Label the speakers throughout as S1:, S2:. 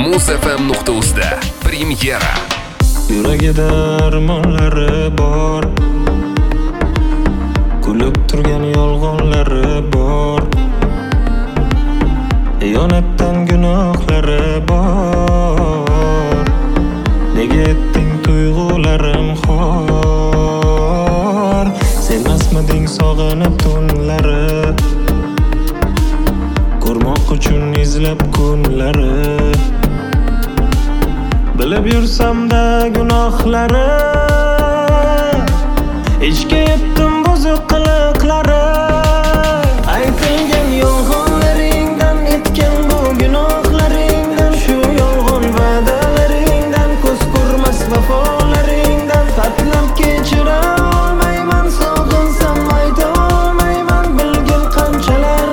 S1: muzfm.uz'da premyera.
S2: Yuragida armonlari bor, kulib turgan yolg'onlari bor, xiyonatdan gunohlari bor. Nega etding tuyg'ularim xor? Sevmasmiding sog'inib tunlari, ko'rmoq uchun izlab kunlari. Bilib yursamda gunohlari, ichga yetdim buzuq qiliqlari. Aytilgan yolg'onlaringdan, etgan bu gunohlaringdan, shu yolg'on va'dalaringdan, ko'z ko'rmas vafolaringdan tatlab kechira olmayman. Sog'insam ayta olmayman, bilgin qanchalar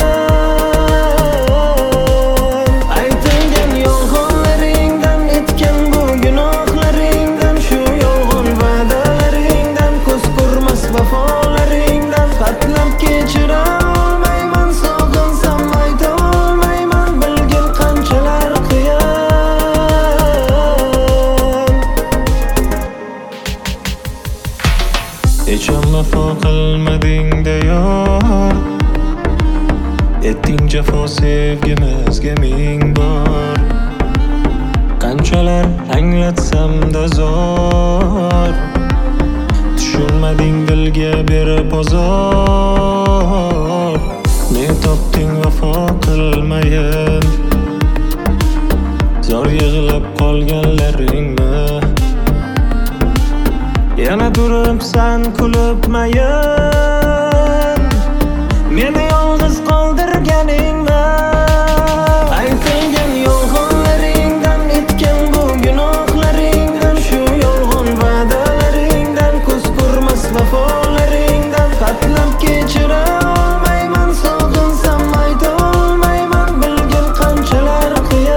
S2: qiyin. Aytilgan yolg'onlaringdan, etgan bu gunohlaringdan, shu yolg'on va'dalaringdan, ko'z ko'rmas vafolaringdan tatlab kechira olmayman. Sog'insam ayta olmayman, bilgin qanchalar qiyin. Hecham vafo qilmading-da yor, etding jafo sevgimizga ming bor. Qanchalar anglatsam-da zor, tushunmading dilga berib ozor. Ne topding vafo qilmayin, zor yig'lab qolganlaringmi? Yana turibsan kulib mayin, meni yolg'iz qoldirganingmi? Aytilgan yolg'onlaringdan, etgan bu gunohlaringdan, shu yolg'on va'dalaringdan, ko'z ko'rmas vafolaringdan tatlab kechira olmayman. Sog'insam ayta olmayman, bilgin qanchalar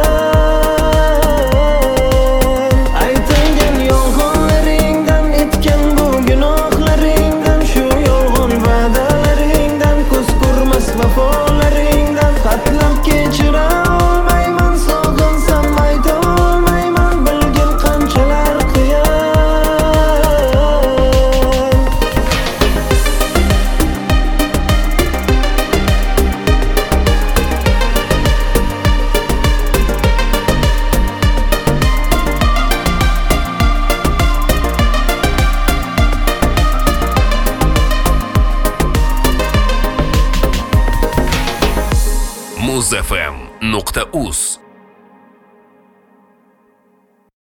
S2: qiyin. Aytilgan yolg'onlaringdan, etgan bu gunohlaringdan, shu yolg'on va'dalaringdan, ko'z ko'rmas vafolaringdan tatlab kechira olmayman. Sog'insam ayta olmayman, bilgin qanchalar qiyin.
S1: muzfm.uz